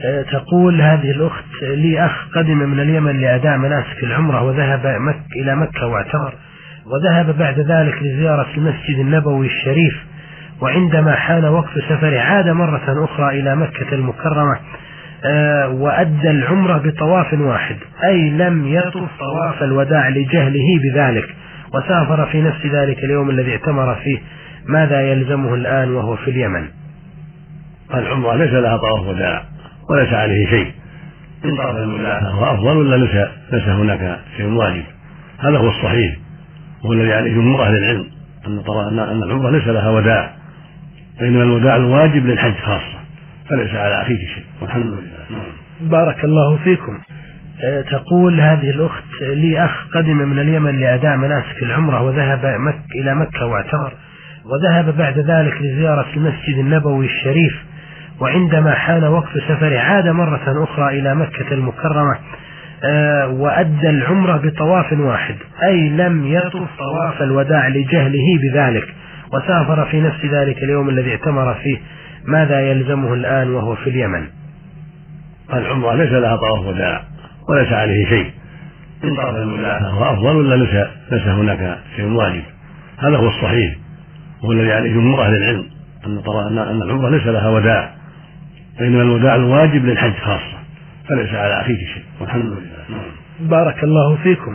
تقول هذه الأخت: لي أخ قدم من اليمن لأداء مناسك العمرة وذهب إلى مكة واعتمر، وذهب بعد ذلك لزيارة المسجد النبوي الشريف، وعندما حان وقت سفره عاد مرة أخرى إلى مكة المكرمة وأدى العمرة بطواف واحد، أي لم يطف طواف الوداع لجهله بذلك، وسافر في نفس ذلك اليوم الذي اعتمر فيه. ماذا يلزمه الآن وهو في اليمن؟ العمرة ليس لها طواف وداع وليس عليه شيء، إن طاف الوداع هو أفضل ولا ليس هناك شيء واجب. هذا هو الصحيح، هو الذي عليه جمهور أهل العلم، أن العمرة ليس لها وداع، وإنما الوداع الواجب للحج خاصة، فليس على أخيك شيء، والحمد لله. بارك الله فيكم. تقول هذه الأخت: لي أخ قدم من اليمن لأداء مناسك العمرة وذهب إلى مكة واعتمر، وذهب بعد ذلك لزيارة المسجد النبوي الشريف، وعندما حان وقت سفره عاد مرة أخرى إلى مكة المكرمة وأدى العمرة بطواف واحد، أي لم يطف طواف الوداع لجهله بذلك، وسافر في نفس ذلك اليوم الذي اعتمر فيه. ماذا يلزمه الآن وهو في اليمن؟ العمرة ليس لها طواف وداع وليس عليه شيء، إن طاف الوداع هو أفضل ولا ليس هناك شيء واجب. هذا هو الصحيح، هو الذي عليه جمهور أهل العلم، أن العمرة ليس لها وداع، وإنما الوداع الواجب للحج خاصة، فليس على أخيك شيء، والحمد لله. بارك الله فيكم.